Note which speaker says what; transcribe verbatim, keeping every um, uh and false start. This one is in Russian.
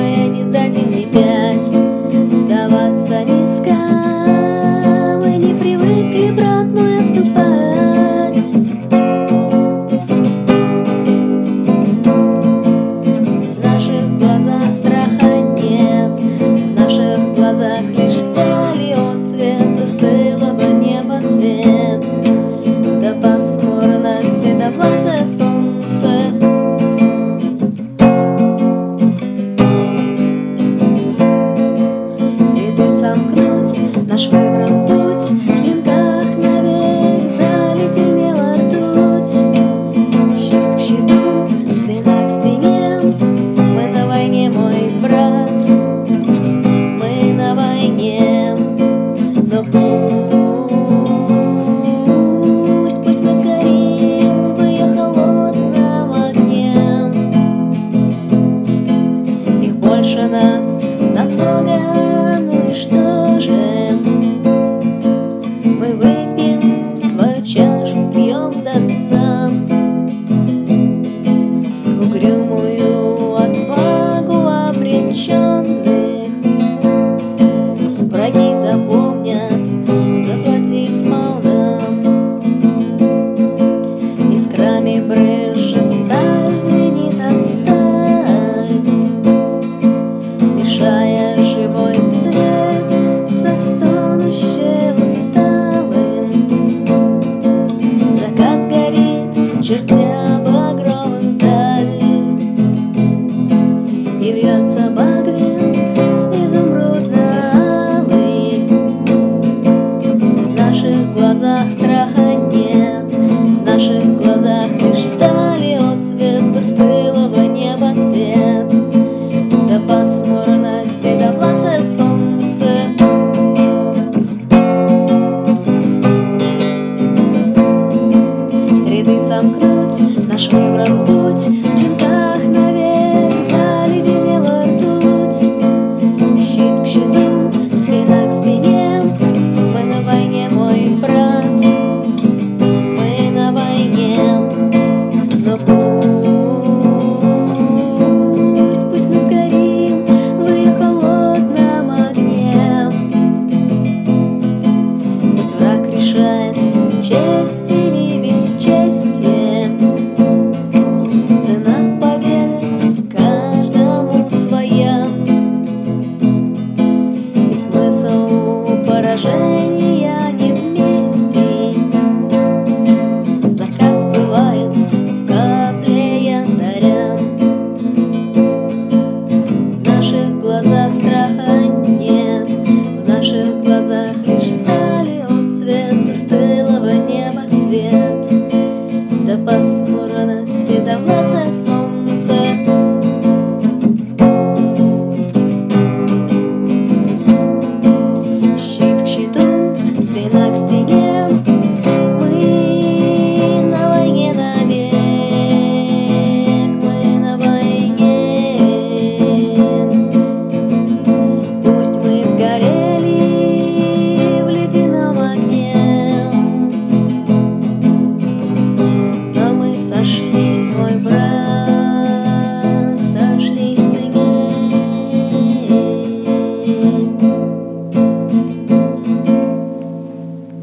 Speaker 1: мы не сдадим ни пять. Сдаваться низко мы не привыкли, брат мой, отступать. В наших глазах страха нет, в наших глазах лишь стали отцвет застылого неба цвет. Да пасмурно седовласое солнце. Сомкнуть наш выбрал путь, в винтах навек заледенела ртуть. Щит к щиту, спина к спине, мы на войне, мой брат, мы на войне. Но пусть, пусть мы сгорим в ее холодном огне. Их больше нас намного. Что же мы выпьем свою чашу, пьем до дна угрюмую отвагу обреченных. Враги запомнят, заплатив сполна. Искрами брызжет сталь, звенит о сталь, мешая живой цвет стонущим усталым. Закат горит, чертя багровым даль, и вьется багровым.